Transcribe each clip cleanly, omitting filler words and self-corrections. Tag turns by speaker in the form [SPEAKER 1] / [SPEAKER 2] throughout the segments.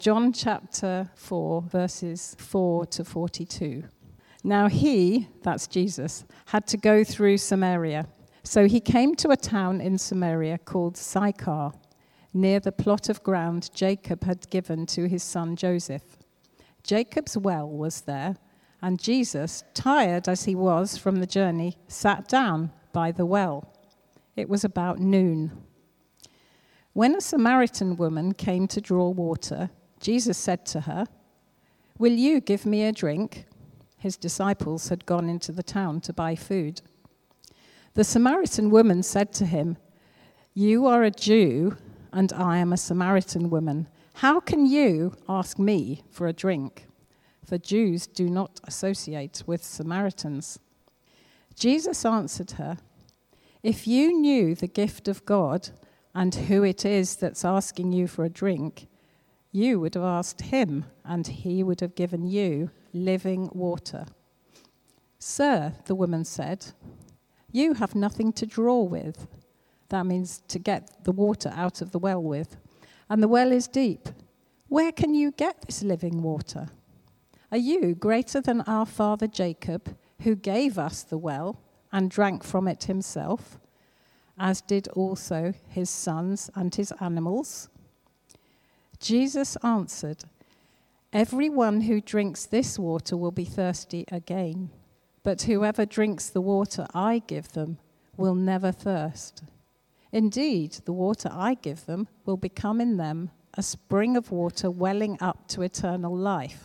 [SPEAKER 1] John chapter 4, verses 4 to 42. Now he, that's Jesus, had to go through Samaria. So he came to a town in Samaria called Sychar, near the plot of ground Jacob had given to his son Joseph. Jacob's well was there, and Jesus, tired as he was from the journey, sat down by the well. It was about noon. When a Samaritan woman came to draw water, Jesus said to her, "Will you give me a drink?" His disciples had gone into the town to buy food. The Samaritan woman said to him, "You are a Jew, and I am a Samaritan woman. How can you ask me for a drink?" For Jews do not associate with Samaritans. Jesus answered her, "If you knew the gift of God and who it is that's asking you for a drink, you would have asked him, and he would have given you living water." "Sir," the woman said, "you have nothing to draw with." That means to get the water out of the well with. "And the well is deep. Where can you get this living water? Are you greater than our father Jacob, who gave us the well and drank from it himself, as did also his sons and his animals?" Jesus answered, "Everyone who drinks this water will be thirsty again, but whoever drinks the water I give them will never thirst. Indeed, the water I give them will become in them a spring of water welling up to eternal life."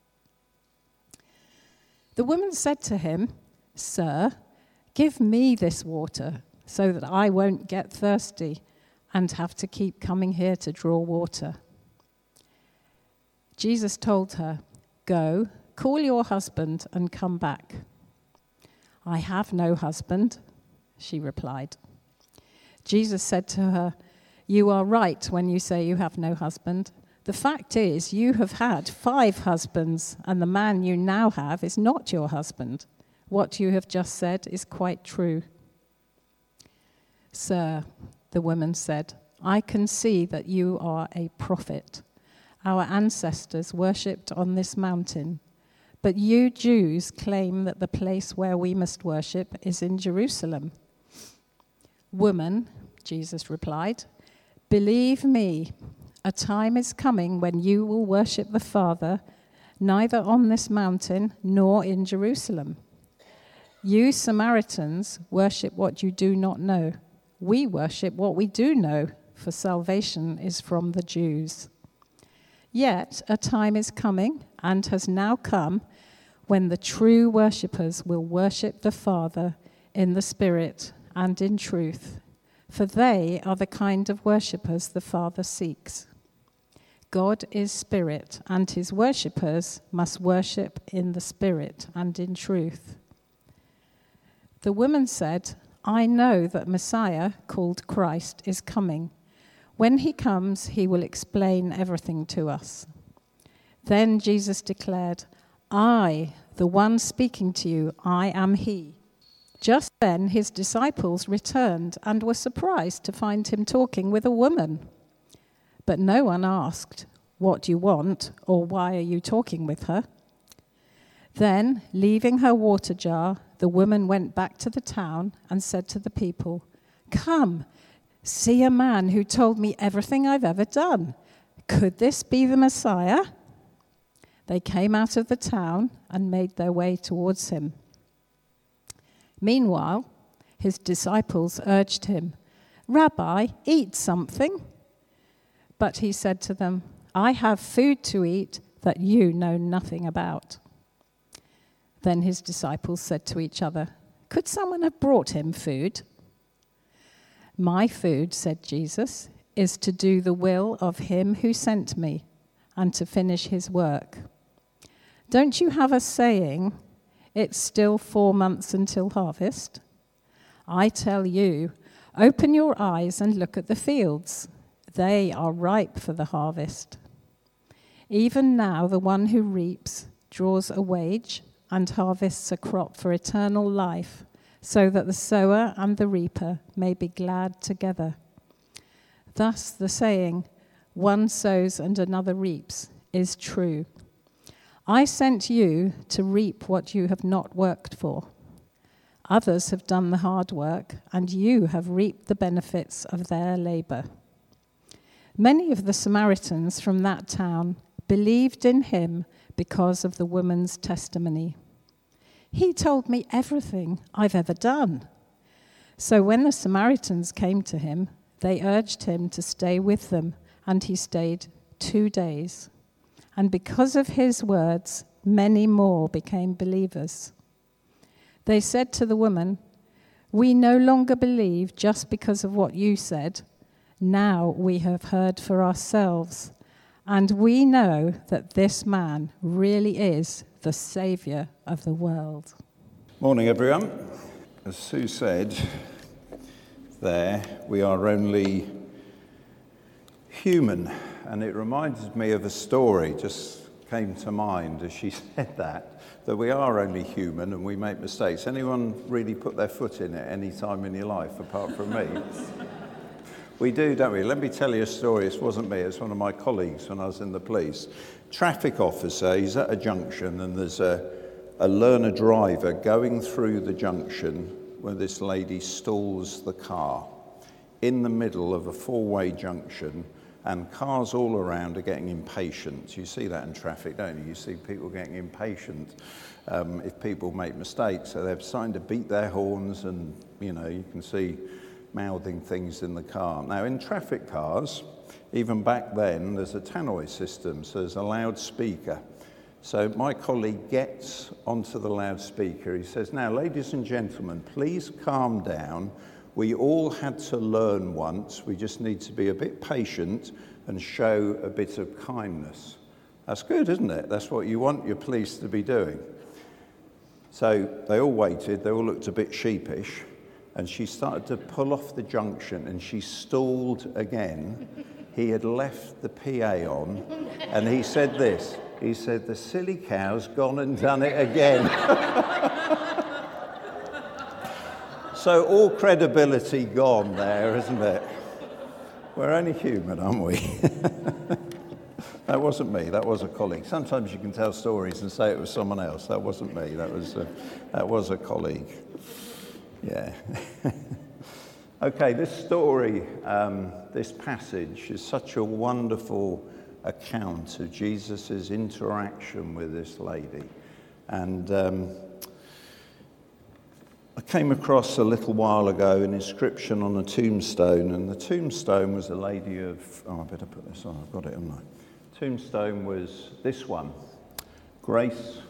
[SPEAKER 1] The woman said to him, "Sir, give me this water so that I won't get thirsty and have to keep coming here to draw water." Jesus told her, "Go, call your husband and come back." "I have no husband," she replied. Jesus said to her, "You are right when you say you have no husband. The fact is, you have had 5 husbands, and the man you now have is not your husband. What you have just said is quite true." "Sir," the woman said, "I can see that you are a prophet. Our ancestors worshipped on this mountain, but you Jews claim that the place where we must worship is in Jerusalem." "Woman," Jesus replied, "believe me, a time is coming when you will worship the Father, neither on this mountain nor in Jerusalem. You Samaritans worship what you do not know. We worship what we do know, for salvation is from the Jews. Yet a time is coming, and has now come, when the true worshippers will worship the Father in the Spirit and in truth, for they are the kind of worshippers the Father seeks. God is Spirit, and his worshippers must worship in the Spirit and in truth." The woman said, "I know that Messiah, called Christ, is coming. When he comes, he will explain everything to us." Then Jesus declared, "I, the one speaking to you, I am he." Just then his disciples returned and were surprised to find him talking with a woman. But no one asked, "What do you want?" or "Why are you talking with her?" Then, leaving her water jar, the woman went back to the town and said to the people, "Come, see a man who told me everything I've ever done. Could this be the Messiah?" They came out of the town and made their way towards him. Meanwhile, his disciples urged him, "Rabbi, eat something." But he said to them, "I have food to eat that you know nothing about." Then his disciples said to each other, "Could someone have brought him food?" "My food," said Jesus, "is to do the will of him who sent me and to finish his work. Don't you have a saying, 'It's still 4 months until harvest'? I tell you, open your eyes and look at the fields. They are ripe for the harvest. Even now the one who reaps draws a wage and harvests a crop for eternal life, so that the sower and the reaper may be glad together. Thus the saying, one sows and another reaps, is true. I sent you to reap what you have not worked for. Others have done the hard work, and you have reaped the benefits of their labor. Many of the Samaritans from that town believed in him because of the woman's testimony. He told me everything I've ever done. So when the Samaritans came to him, they urged him to stay with them, and he stayed 2 days. And because of his words, many more became believers. They said to the woman, "We no longer believe just because of what you said. Now we have heard for ourselves, and we know that this man really is the Saviour of the world."
[SPEAKER 2] Morning, everyone. As Sue said there, we are only human, and it reminds me of a story just came to mind as she said that we are only human and we make mistakes. Anyone really put their foot in it any time in your life apart from me? We do, don't we? Let me tell you a story. It wasn't me, it's one of my colleagues when I was in the police. Traffic officer, he's at a junction and there's a learner driver going through the junction where this lady stalls the car in the middle of a four-way junction, and cars all around are getting impatient. You see that in traffic, don't you? You see people getting impatient if people make mistakes. So they're starting to beat their horns and, you can see mouthing things in the car. Now, in traffic cars, even back then, there's a tannoy system, so there's a loudspeaker. So my colleague gets onto the loudspeaker. He says, "Now, ladies and gentlemen, please calm down. We all had to learn once. We just need to be a bit patient and show a bit of kindness." That's good, isn't it? That's what you want your police to be doing. So they all waited. They all looked a bit sheepish. And she started to pull off the junction, and she stalled again. He had left the PA on, and he said this. He said, "The silly cow's gone and done it again." So all credibility gone there, isn't it? We're only human, aren't we? That wasn't me, that was a colleague. Sometimes you can tell stories and say it was someone else. That wasn't me, that was a colleague. Yeah. Okay, this story, this passage is such a wonderful account of Jesus' interaction with this lady. And I came across a little while ago an inscription on a tombstone, and the tombstone was a lady of, I better put this on, I've got it on my. Tombstone was this one, Grace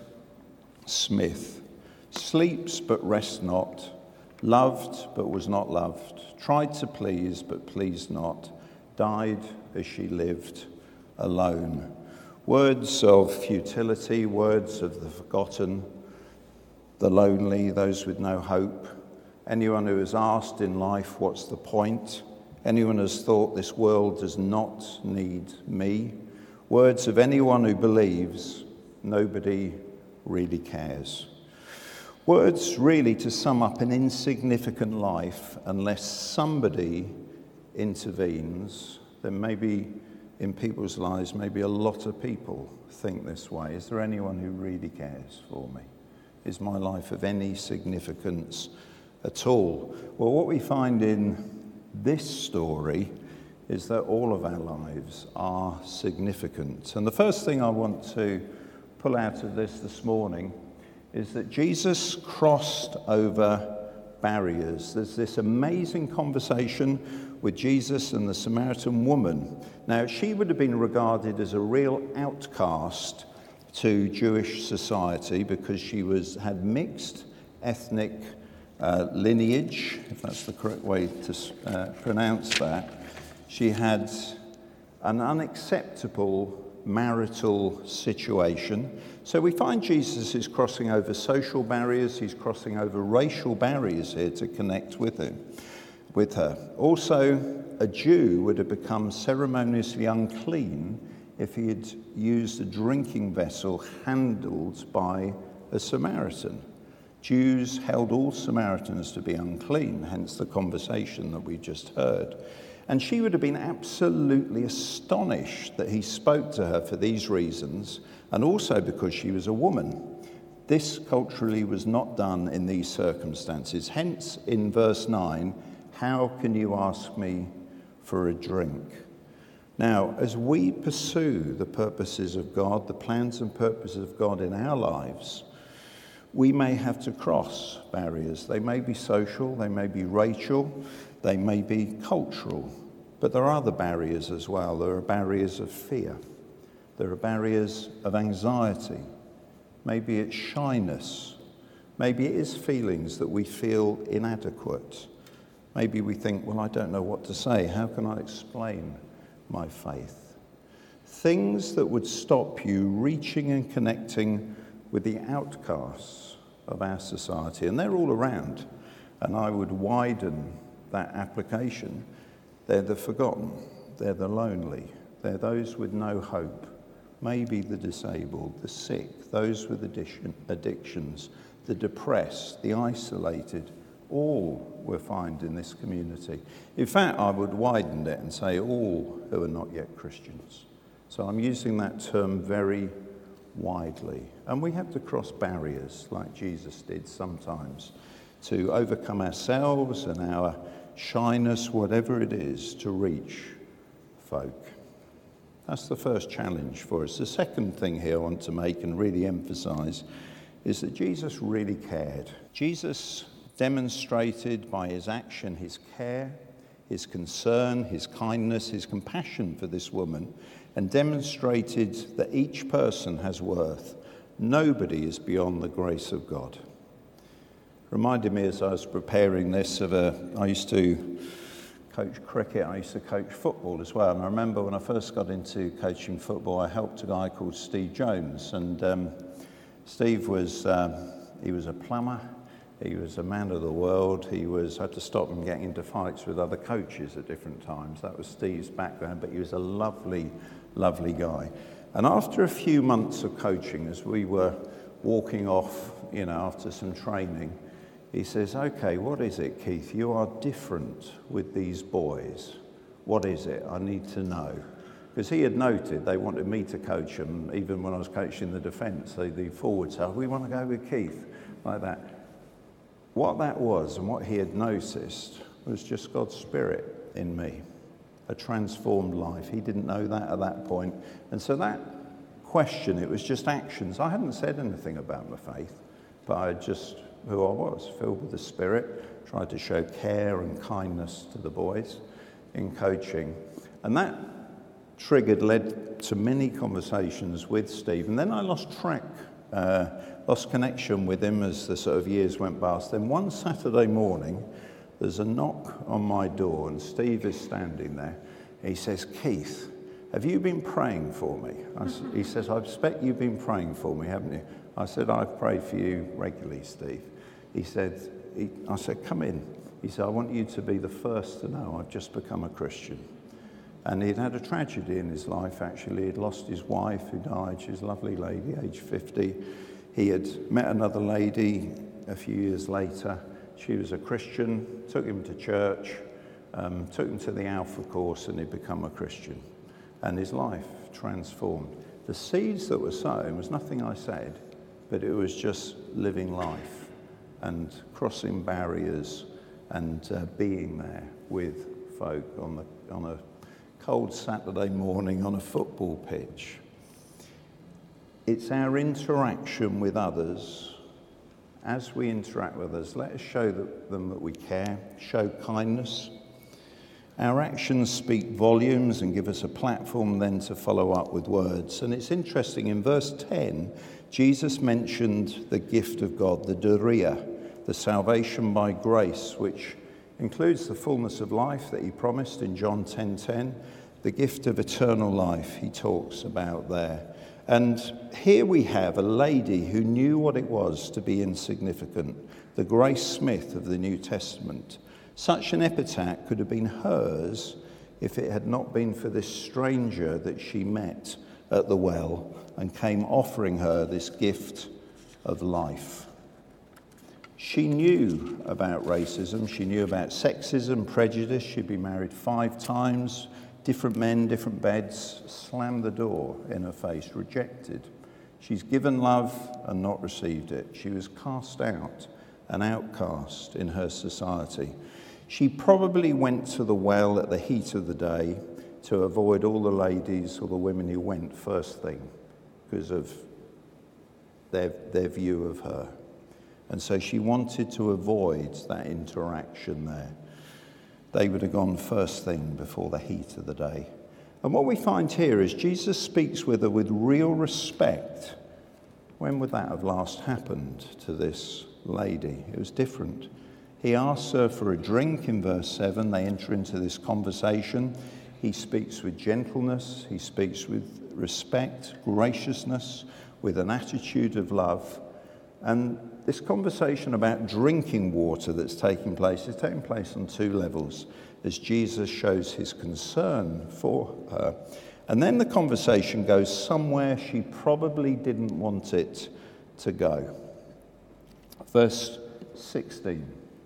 [SPEAKER 2] Smith. Sleeps but rests not, loved but was not loved, tried to please but pleased not, died as she lived alone. Words of futility, words of the forgotten, the lonely, those with no hope. Anyone who has asked in life, what's the point? Anyone who has thought this world does not need me. Words of anyone who believes nobody really cares. Words really to sum up an insignificant life unless somebody intervenes. Then maybe in people's lives, maybe a lot of people think this way. Is there anyone who really cares for me? Is my life of any significance at all? Well, what we find in this story is that all of our lives are significant. And the first thing I want to pull out of this morning is that Jesus crossed over barriers. There's this amazing conversation with Jesus and the Samaritan woman. Now, she would have been regarded as a real outcast to Jewish society because she had mixed ethnic lineage, if that's the correct way to pronounce that. She had an unacceptable marital situation. So we find Jesus is crossing over social barriers, he's crossing over racial barriers here to connect with her. Also, a Jew would have become ceremoniously unclean if he had used a drinking vessel handled by a Samaritan. Jews held all Samaritans to be unclean, hence the conversation that we just heard. And she would have been absolutely astonished that he spoke to her for these reasons, and also because she was a woman. This culturally was not done in these circumstances. Hence, in verse 9, how can you ask me for a drink? Now, as we pursue the purposes of God, the plans and purposes of God in our lives, we may have to cross barriers. They may be social, they may be racial, they may be cultural, but there are other barriers as well. There are barriers of fear. There are barriers of anxiety. Maybe it's shyness. Maybe it is feelings that we feel inadequate. Maybe we think, well, I don't know what to say. How can I explain my faith? Things that would stop you reaching and connecting with the outcasts of our society. And they're all around. And I would widen that application. They're the forgotten. They're the lonely. They're those with no hope. Maybe the disabled, the sick, those with addictions, the depressed, the isolated. All we find in this community. In fact, I would widen it and say all who are not yet Christians. So I'm using that term very widely. And we have to cross barriers like Jesus did sometimes to overcome ourselves and our shyness, whatever it is, to reach folk. That's the first challenge for us. The second thing here I want to make and really emphasize is that Jesus really cared. Jesus demonstrated by his action his care, his concern, his kindness, his compassion for this woman, and demonstrated that each person has worth. Nobody is beyond the grace of God. Reminded me as I was preparing this I used to coach cricket, I used to coach football as well. And I remember when I first got into coaching football, I helped a guy called Steve Jones. And Steve was, he was a plumber. He was a man of the world. I had to stop him getting into fights with other coaches at different times. That was Steve's background, but he was a lovely, lovely guy. And after a few months of coaching, as we were walking off, after some training, he says, okay, what is it, Keith? You are different with these boys. What is it? I need to know. Because he had noted they wanted me to coach them, even when I was coaching the defence. The forwards said, we want to go with Keith, like that. What that was and what he had noticed was just God's Spirit in me, a transformed life. He didn't know that at that point. And so that question, it was just actions. I hadn't said anything about my faith, but I just, who I was, filled with the Spirit, tried to show care and kindness to the boys in coaching. And that led to many conversations with Steve. And then I lost connection with him as the sort of years went past. Then one Saturday morning, there's a knock on my door, and Steve is standing there. He says, Keith, have you been praying for me? He says, I expect you've been praying for me, haven't you? I said, I've prayed for you regularly, Steve. I said, come in. He said, I want you to be the first to know I've just become a Christian. And he'd had a tragedy in his life, actually. He'd lost his wife who died. She was a lovely lady, age 50. He had met another lady a few years later. She was a Christian, took him to church, took him to the Alpha course, and he'd become a Christian. And his life transformed. The seeds that were sown was nothing I said, but it was just living life and crossing barriers and being there with folk on a cold Saturday morning on a football pitch. It's our interaction with others. As we interact with others, let us show them that we care, show kindness. Our actions speak volumes and give us a platform then to follow up with words. And it's interesting, in verse 10, Jesus mentioned the gift of God, the Doria, the salvation by grace, which includes the fullness of life that he promised in John 10:10, the gift of eternal life he talks about there. And here we have a lady who knew what it was to be insignificant, the Grace Smith of the New Testament. Such an epitaph could have been hers if it had not been for this stranger that she met at the well and came offering her this gift of life. She knew about racism, she knew about sexism, prejudice. She'd been married 5 times, different men, different beds, slammed the door in her face, rejected. She's given love and not received it. She was cast out, an outcast in her society. She probably went to the well at the heat of the day to avoid all the ladies or the women who went first thing because of their view of her. And so she wanted to avoid that interaction there. They would have gone first thing before the heat of the day. And what we find here is Jesus speaks with her with real respect. When would that have last happened to this lady? It was different. He asks her for a drink in verse 7. They enter into this conversation. He speaks with gentleness. He speaks with respect, graciousness, with an attitude of love. And this conversation about drinking water that's taking place is taking place on 2 levels as Jesus shows his concern for her. And then the conversation goes somewhere she probably didn't want it to go. Verse 16.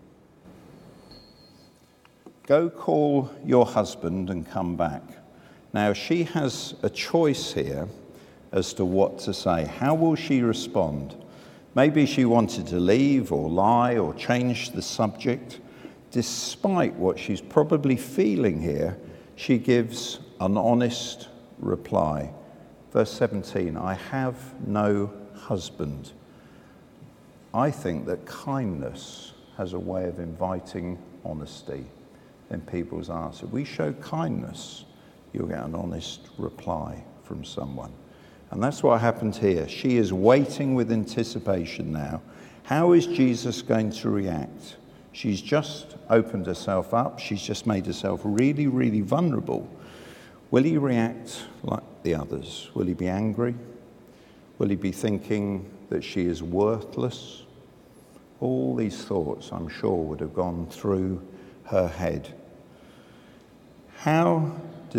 [SPEAKER 2] Go call your husband and come back. Now she has a choice here as to what to say. How will she respond? Maybe she wanted to leave or lie or change the subject. Despite what she's probably feeling here, she gives an honest reply. Verse 17, I have no husband. I think that kindness has a way of inviting honesty in people's answers. If we show kindness, you'll get an honest reply from someone. And that's what happened here. She is waiting with anticipation now. How is Jesus going to react? She's just opened herself up. She's just made herself really, really vulnerable. Will he react like the others? Will he be angry? Will he be thinking that she is worthless? All these thoughts, I'm sure, would have gone through her head. How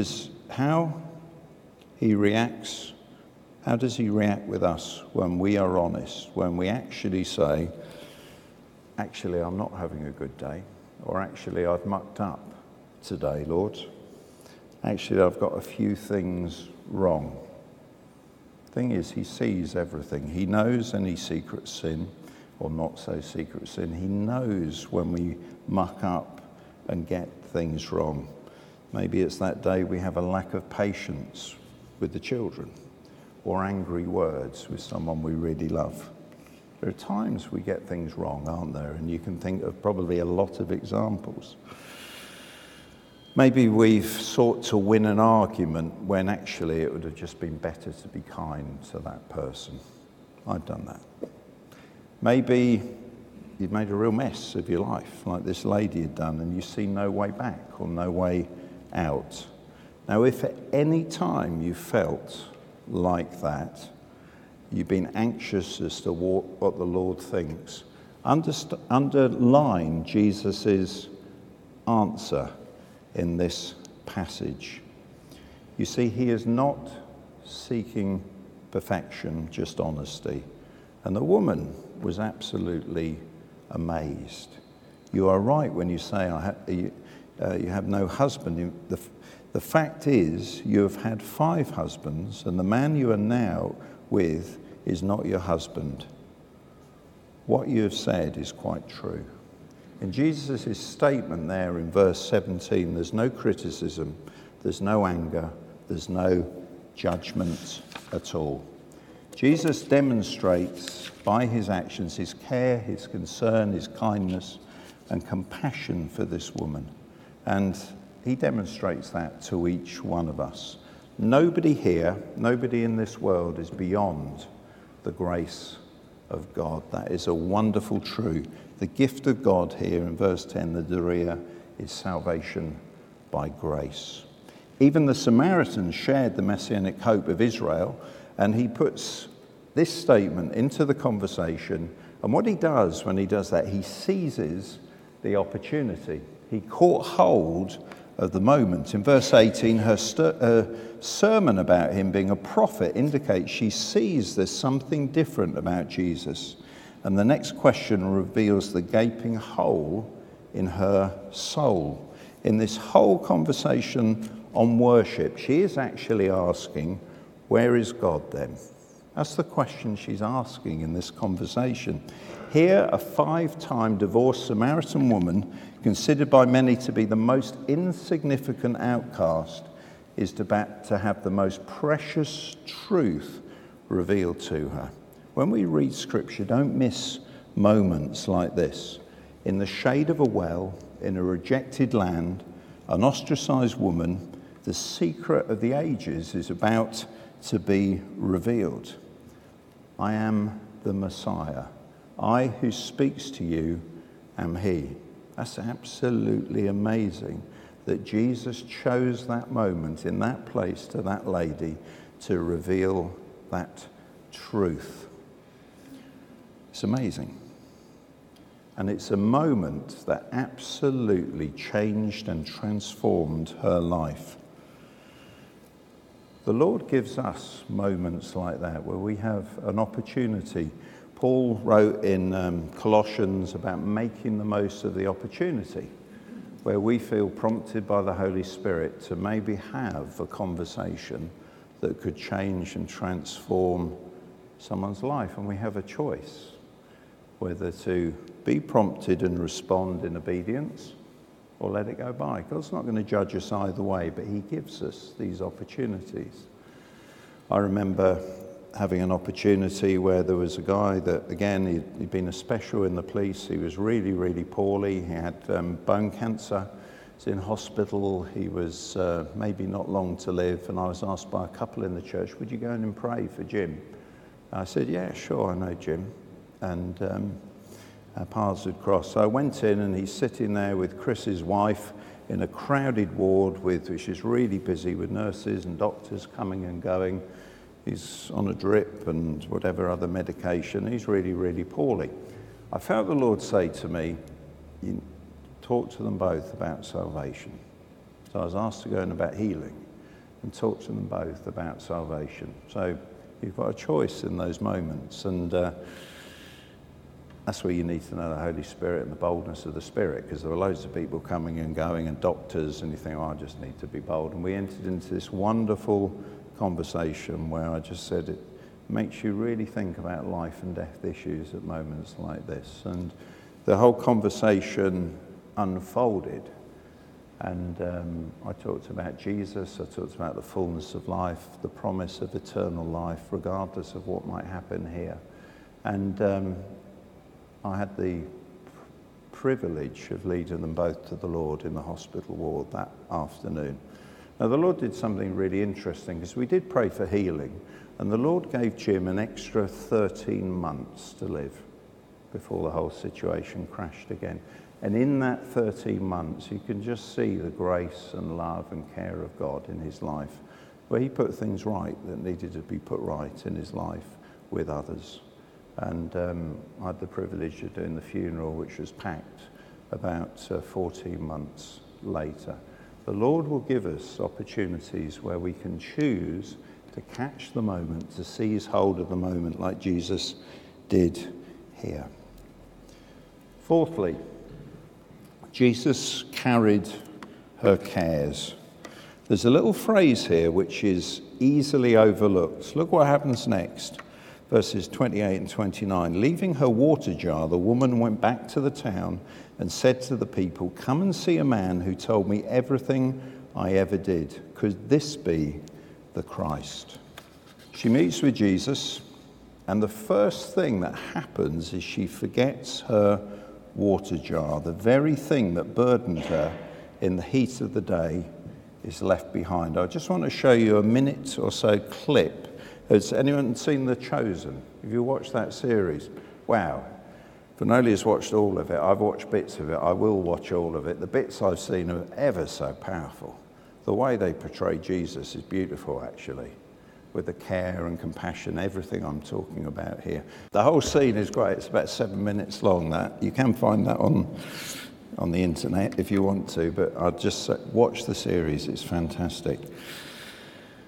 [SPEAKER 2] he reacts? How does he react with us when we are honest, when we actually say, actually, I'm not having a good day, or actually, I've mucked up today, Lord. Actually, I've got a few things wrong. Thing is, he sees everything. He knows any secret sin, or not so secret sin. He knows when we muck up and get things wrong. Maybe it's that day we have a lack of patience with the children, or angry words with someone we really love. There are times we get things wrong, aren't there? And you can think of probably a lot of examples. Maybe we've sought to win an argument when actually it would have just been better to be kind to that person. I've done that. Maybe you've made a real mess of your life, like this lady had done, and you see no way back or no way out. Now, if at any time you felt like that, you've been anxious as to what the Lord thinks, underline Jesus' answer in this passage. You see, he is not seeking perfection, just honesty. And the woman was absolutely amazed. You are right when you say you have no husband. The fact is, you have had 5 husbands, and the man you are now with is not your husband. What you have said is quite true. In Jesus' statement there in verse 17, there's no criticism, there's no anger, there's no judgment at all. Jesus demonstrates by his actions his care, his concern, his kindness, and compassion for this woman. And he demonstrates that to each one of us. Nobody here, nobody in this world is beyond the grace of God. That is a wonderful truth. The gift of God here in verse 10, the Dorea, is salvation by grace. Even the Samaritans shared the messianic hope of Israel, and he puts this statement into the conversation. And what he does when he does that, he seizes the opportunity. He caught hold of the moment. In verse 18, her sermon about him being a prophet indicates she sees there's something different about Jesus. And the next question reveals the gaping hole in her soul. In this whole conversation on worship, she is actually asking, where is God then? That's the question she's asking in this conversation. Here, a 5-time divorced Samaritan woman, considered by many to be the most insignificant outcast, is about to have the most precious truth revealed to her. When we read Scripture, don't miss moments like this. In the shade of a well, in a rejected land, an ostracized woman, the secret of the ages is about to be revealed. I am the Messiah. I who speaks to you am he. That's absolutely amazing that Jesus chose that moment in that place to that lady to reveal that truth. It's amazing. And it's a moment that absolutely changed and transformed her life. The Lord gives us moments like that where we have an opportunity. Paul wrote in Colossians about making the most of the opportunity, where we feel prompted by the Holy Spirit to maybe have a conversation that could change and transform someone's life. And we have a choice whether to be prompted and respond in obedience or let it go by. God's not going to judge us either way, but he gives us these opportunities. I remember having an opportunity where there was a guy that, again, he'd been a special in the police. He was really, really poorly. He had bone cancer. He was in hospital. He was maybe not long to live. And I was asked by a couple in the church, would you go in and pray for Jim? I said, yeah, sure, I know Jim. And our paths had crossed. So I went in, and he's sitting there with Chris's wife in a crowded ward, which is really busy with nurses and doctors coming and going. He's on a drip and whatever other medication. He's really, really poorly. I felt the Lord say to me, you talk to them both about salvation. So I was asked to go in about healing and talk to them both about salvation. So you've got a choice in those moments. And that's where you need to know the Holy Spirit and the boldness of the Spirit, because there were loads of people coming and going and doctors, and you think, oh, I just need to be bold. And we entered into this wonderful conversation where I just said it makes you really think about life and death issues at moments like this. And the whole conversation unfolded. And I talked about Jesus, I talked about the fullness of life, the promise of eternal life, regardless of what might happen here. And I had the privilege of leading them both to the Lord in the hospital ward that afternoon. Now, the Lord did something really interesting, because we did pray for healing, and the Lord gave Jim an extra 13 months to live before the whole situation crashed again. And in that 13 months, you can just see the grace and love and care of God in his life, where he put things right that needed to be put right in his life with others. And I had the privilege of doing the funeral, which was packed about 14 months later. The Lord will give us opportunities where we can choose to catch the moment, to seize hold of the moment like Jesus did here. Fourthly, Jesus carried her cares. There's a little phrase here which is easily overlooked. Look what happens next. Verses 28 and 29. Leaving her water jar, the woman went back to the town and said to the people, come and see a man who told me everything I ever did. Could this be the Christ? She meets with Jesus, and the first thing that happens is she forgets her water jar. The very thing that burdened her in the heat of the day is left behind. I just want to show you a minute or so clip. Has anyone seen The Chosen? Have you watched that series? Wow. Fenolia's watched all of it. I've watched bits of it. I will watch all of it. The bits I've seen are ever so powerful. The way they portray Jesus is beautiful, actually, with the care and compassion, everything I'm talking about here. The whole scene is great. It's about 7 minutes long, that. You can find that on the internet if you want to, but I'd just watch the series. It's fantastic.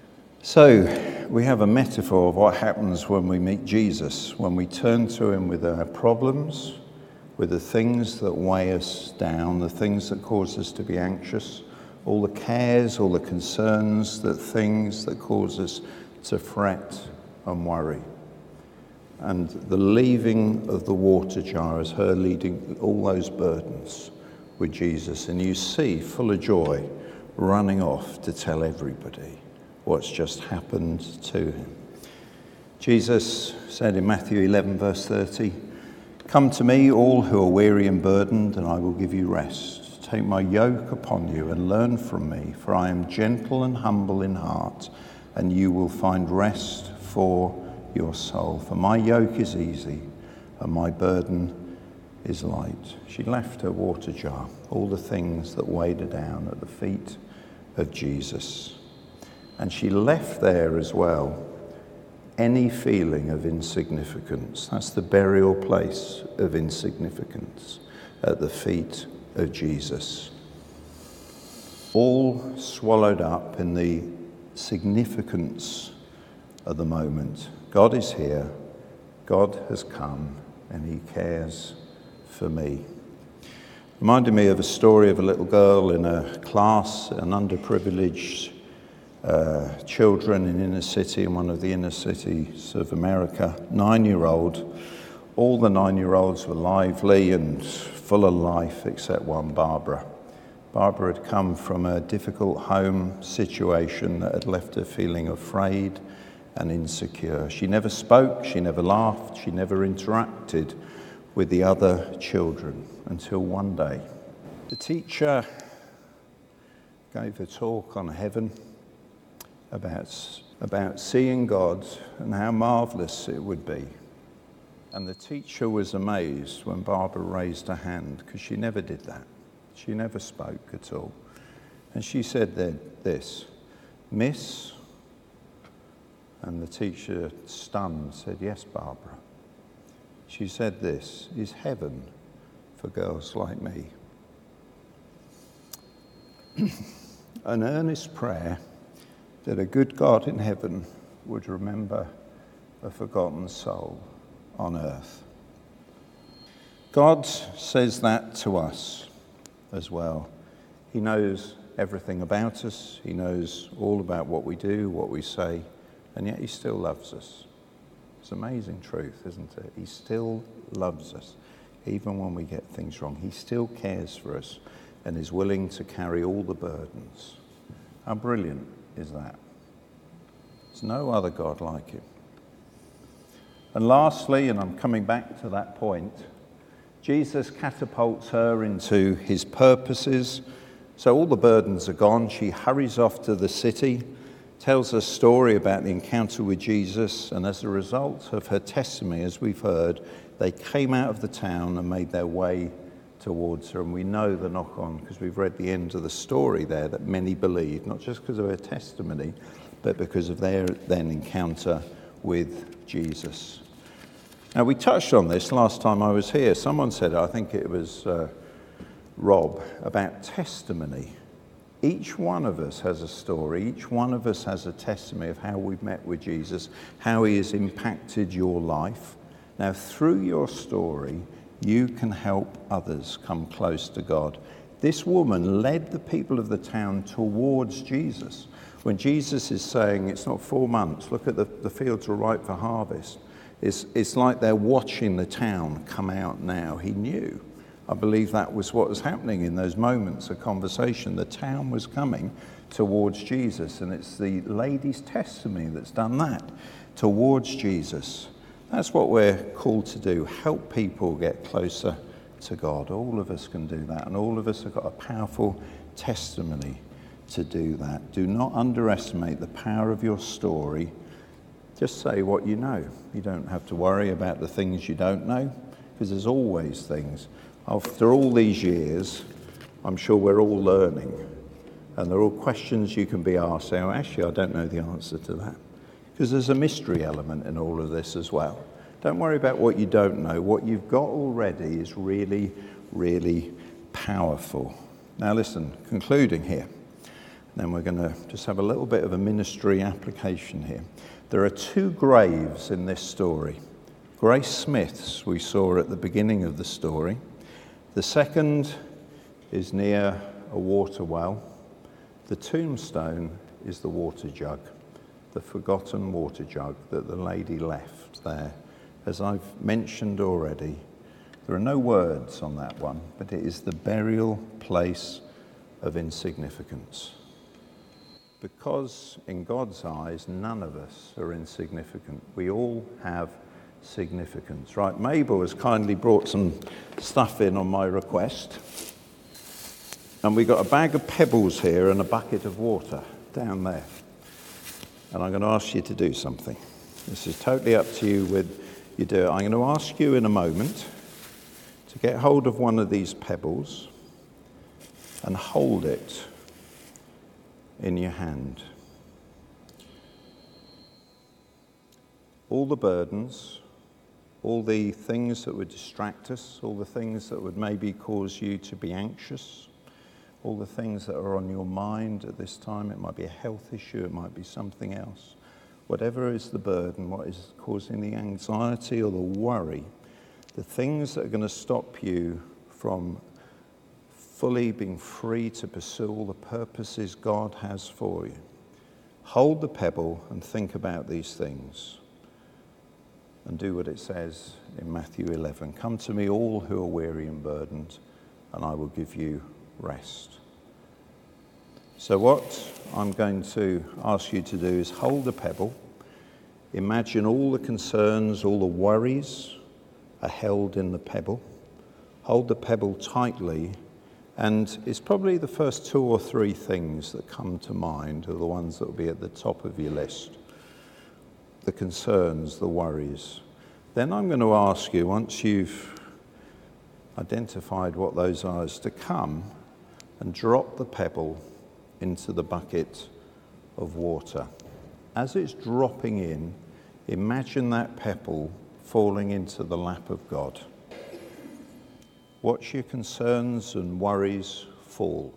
[SPEAKER 2] So we have a metaphor of what happens when we meet Jesus, when we turn to him with our problems, with the things that weigh us down, the things that cause us to be anxious, all the cares, all the concerns, the things that cause us to fret and worry. And the leaving of the water jar is her leading all those burdens with Jesus. And you see, full of joy, running off to tell everybody what's just happened to him. Jesus said in Matthew 11, verse 30, "Come to me, all who are weary and burdened, and I will give you rest. Take my yoke upon you and learn from me, for I am gentle and humble in heart, and you will find rest for your soul. For my yoke is easy and my burden is light." She left her water jar, all the things that weighed her down, at the feet of Jesus. And she left there as well any feeling of insignificance. That's the burial place of insignificance, at the feet of Jesus. All swallowed up in the significance of the moment. God is here, God has come, and he cares for me. Reminded me of a story of a little girl in a class, an underprivileged children in inner city, in one of the inner cities of America, 9-year-old. All the 9-year-olds were lively and full of life except one, Barbara. Barbara had come from a difficult home situation that had left her feeling afraid and insecure. She never spoke, she never laughed, she never interacted with the other children until one day. The teacher gave a talk on heaven about seeing God and how marvelous it would be. And the teacher was amazed when Barbara raised her hand, because she never did that. She never spoke at all. And she said this, "Miss," and the teacher, stunned, said, "Yes, Barbara." She said this, "Is heaven for girls like me?" An earnest prayer that a good God in heaven would remember a forgotten soul on earth. God says that to us as well. He knows everything about us. He knows all about what we do, what we say, and yet he still loves us. It's an amazing truth, isn't it? He still loves us, even when we get things wrong. He still cares for us and is willing to carry all the burdens. How brilliant is that? There's no other God like him. And lastly, and I'm coming back to that point, Jesus catapults her into his purposes. So all the burdens are gone. She hurries off to the city, tells a story about the encounter with Jesus, and as a result of her testimony, as we've heard, they came out of the town and made their way towards her. And we know the knock-on, because we've read the end of the story there, that many believed, not just because of her testimony, but because of their then encounter with Jesus. Now, we touched on this last time I was here. Someone said, I think it was Rob, about testimony. Each one of us has a story. Each one of us has a testimony of how we've met with Jesus, how he has impacted your life. Now, through your story, you can help others come close to God. This woman led the people of the town towards Jesus. When Jesus is saying, it's not 4 months, look at the fields are ripe for harvest. It's like they're watching the town come out now. He knew. I believe that was what was happening in those moments of conversation. The town was coming towards Jesus, and it's the lady's testimony that's done that, towards Jesus. That's what we're called to do, help people get closer to God. All of us can do that, and all of us have got a powerful testimony to do that. Do not underestimate the power of your story. Just say what you know. You don't have to worry about the things you don't know, because there's always things. After all these years, I'm sure we're all learning, and there are all questions you can be asked. Say, oh, actually, I don't know the answer to that, because there's a mystery element in all of this as well. Don't worry about what you don't know. What you've got already is really, really powerful. Now listen, concluding here. Then we're going to just have a little bit of a ministry application here. There are 2 graves in this story. Grace Smith's we saw at the beginning of the story. The second is near a water well. The tombstone is the water jug, the forgotten water jug that the lady left there. As I've mentioned already, there are no words on that one, but it is the burial place of insignificance. Because in God's eyes, none of us are insignificant. We all have significance. Right, Mabel has kindly brought some stuff in on my request. And we've got a bag of pebbles here and a bucket of water down there. And I'm going to ask you to do something. This is totally up to you with you do it. I'm going to ask you in a moment to get hold of one of these pebbles and hold it in your hand. All the burdens, all the things that would distract us, all the things that would maybe cause you to be anxious, all the things that are on your mind at this time. It might be a health issue, it might be something else. Whatever is the burden, what is causing the anxiety or the worry, the things that are going to stop you from fully being free to pursue all the purposes God has for you. Hold the pebble and think about these things and do what it says in Matthew 11. Come to me all who are weary and burdened, and I will give you rest. So what I'm going to ask you to do is hold the pebble. Imagine all the concerns, all the worries are held in the pebble. Hold the pebble tightly. And it's probably the first 2 or 3 things that come to mind are the ones that will be at the top of your list. The concerns, the worries. Then I'm going to ask you, once you've identified what those are, is to come and drop the pebble into the bucket of water. As it's dropping in, imagine that pebble falling into the lap of God. Watch your concerns and worries fall.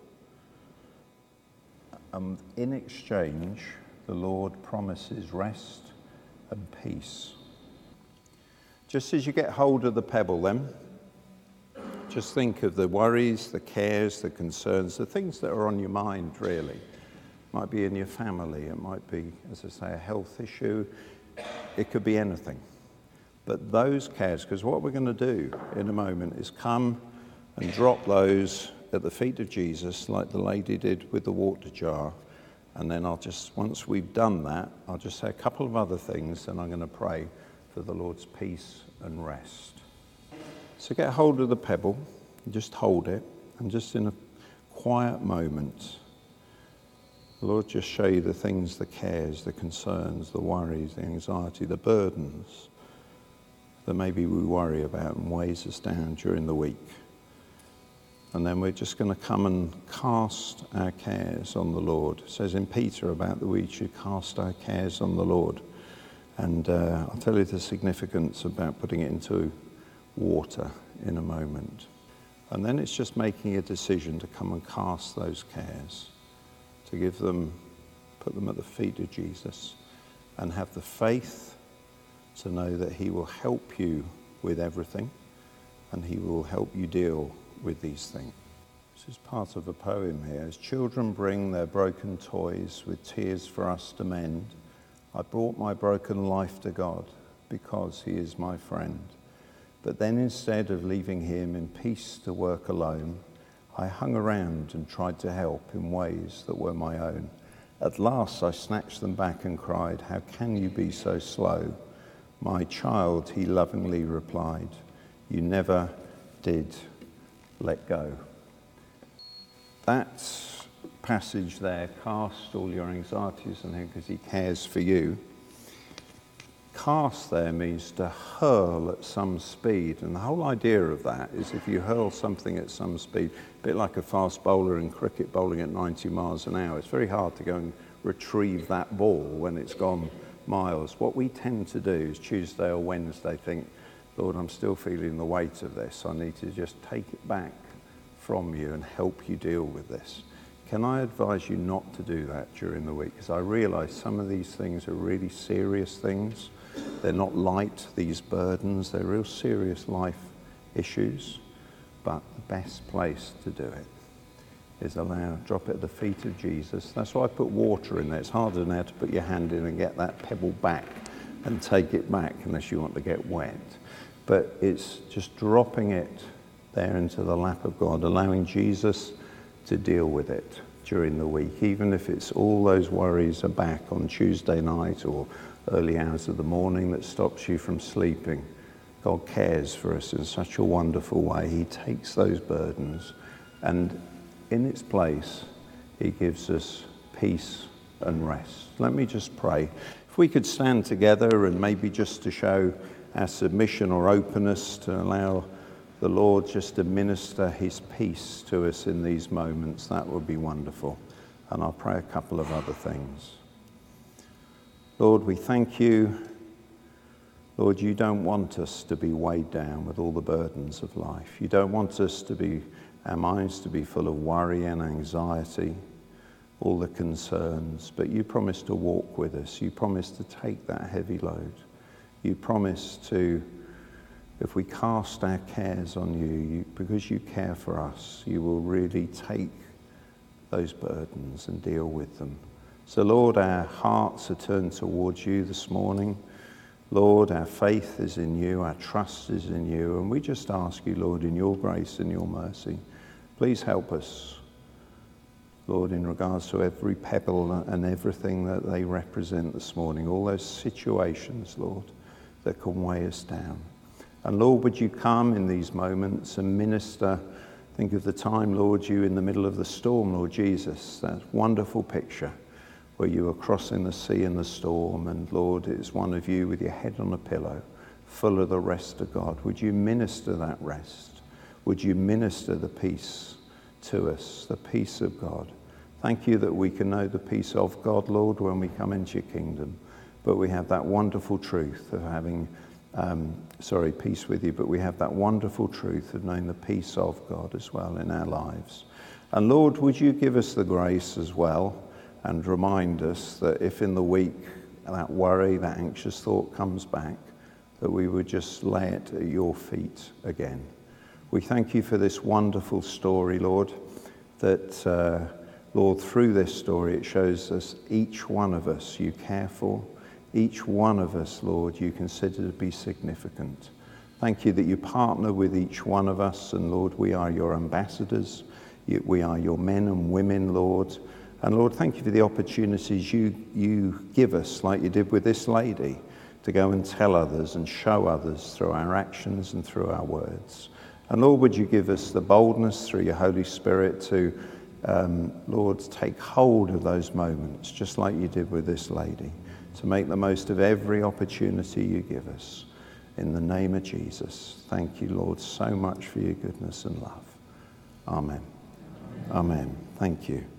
[SPEAKER 2] And in exchange, the Lord promises rest and peace. Just as you get hold of the pebble then, just think of the worries, the cares, the concerns, the things that are on your mind really. It might be in your family, it might be, as I say, a health issue, it could be anything. But those cares, because what we're going to do in a moment is come and drop those at the feet of Jesus like the lady did with the water jar. And then once we've done that, I'll just say a couple of other things and I'm going to pray for the Lord's peace and rest. So get hold of the pebble, just hold it, and just in a quiet moment, the Lord just show you the things, the cares, the concerns, the worries, the anxiety, the burdens that maybe we worry about and weighs us down during the week. And then we're just going to come and cast our cares on the Lord. It says in Peter about that we should cast our cares on the Lord. And I'll tell you the significance about putting it into water in a moment. And then it's just making a decision to come and cast those cares, to put them at the feet of Jesus, and have the faith to know that he will help you with everything and he will help you deal with these things. This is part of a poem here. As children bring their broken toys with tears for us to mend, I brought my broken life to God because he is my friend. But then instead of leaving him in peace to work alone, I hung around and tried to help in ways that were my own. At last I snatched them back and cried, "How can you be so slow?" "My child," he lovingly replied, "you never did let go." That passage there, cast all your anxieties on him because he cares for you. Cast there means to hurl at some speed, and the whole idea of that is if you hurl something at some speed, a bit like a fast bowler in cricket bowling at 90 miles an hour, it's very hard to go and retrieve that ball when it's gone miles. What we tend to do is Tuesday or Wednesday think, Lord, I'm still feeling the weight of this. I need to just take it back from you and help you deal with this. can I advise you not to do that during the week? Because I realise some of these things are really serious things. They're not light, these burdens. They're real serious life issues. But the best place to do it is drop it at the feet of Jesus. That's why I put water in there. It's harder now to put your hand in and get that pebble back and take it back unless you want to get wet. But it's just dropping it there into the lap of God, allowing Jesus to deal with it during the week, even if it's all those worries are back on Tuesday night or early hours of the morning that stops you from sleeping. God cares for us in such a wonderful way. He takes those burdens and in its place, he gives us peace and rest. Let me just pray. If we could stand together and maybe just to show our submission or openness to allow the Lord just to minister his peace to us in these moments, that would be wonderful. And I'll pray a couple of other things. Lord, we thank you. Lord, you don't want us to be weighed down with all the burdens of life. You don't want us to be, our minds to be full of worry and anxiety, all the concerns, but you promise to walk with us. You promise to take that heavy load. You promise to, if we cast our cares on you, because you care for us, you will really take those burdens and deal with them. So Lord, our hearts are turned towards you this morning. Lord, our faith is in you, our trust is in you, and we just ask you, Lord, in your grace and your mercy, please help us, Lord, in regards to every pebble and everything that they represent this morning, all those situations, Lord, that can weigh us down. And Lord, would you come in these moments and minister? Think of the time, Lord, you in the middle of the storm, Lord Jesus, that wonderful picture where you were crossing the sea in the storm, and Lord, it's one of you with your head on a pillow, full of the rest of God. Would you minister that rest? Would you minister the peace to us, the peace of God? Thank you that we can know the peace of God, Lord, when we come into your kingdom. But we have that wonderful truth of having, peace with you, but we have that wonderful truth of knowing the peace of God as well in our lives. And Lord, would you give us the grace as well and remind us that if in the week that worry, that anxious thought comes back, that we would just lay it at your feet again. We thank you for this wonderful story, Lord, that, Lord, through this story, it shows us each one of us you care for. Each one of us, Lord, you consider to be significant. Thank you that you partner with each one of us, and Lord, we are your ambassadors. We are your men and women, Lord. And Lord, thank you for the opportunities you give us, like you did with this lady, to go and tell others and show others through our actions and through our words. And Lord, would you give us the boldness through your Holy Spirit to, Lord, take hold of those moments, just like you did with this lady, to make the most of every opportunity you give us. In the name of Jesus, thank you, Lord, so much for your goodness and love. Amen. Amen. Thank you.